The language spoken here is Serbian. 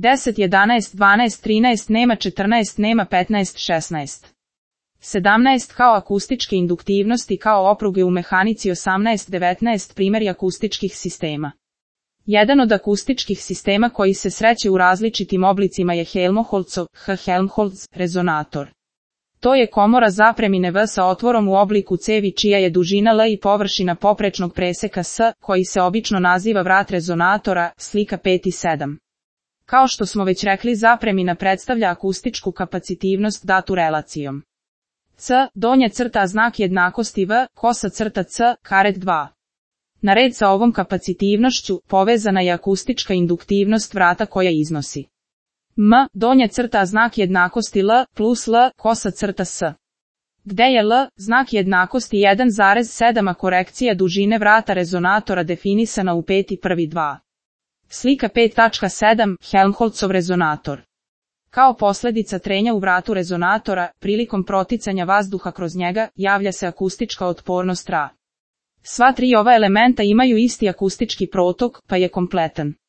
10, 11, 12, 13, nema 14, nema 15, 16. 17 kao akustičke induktivnosti kao opruge u mehanici 18, 19 primjeri akustičkih sistema. Jedan od akustičkih sistema koji se sreće u različitim oblicima je Helmholtzov Helmholtz rezonator. To je komora zapremine V sa otvorom u obliku cevi čija je dužina L i površina poprečnog preseka S, koji se obično naziva vrat rezonatora, slika 5 i 7. Kao što smo već rekli, zapremina predstavlja akustičku kapacitivnost datu relacijom. C, donja crta znak jednakosti V, kosa crta C, karet 2. Na red sa ovom kapacitivnošću, povezana je akustička induktivnost vrata koja iznosi M, donja crta znak jednakosti L, plus L, kosa crta S. Gde je L, znak jednakosti 1,7 a korekcija dužine vrata rezonatora definisana u 5.1.2. Slika 5.7, Helmholtzov rezonator. Kao posljedica trenja u vratu rezonatora, prilikom proticanja vazduha kroz njega, javlja se akustička otpornost Ra. Sva tri ova elementa imaju isti akustički protok, pa je kompletan.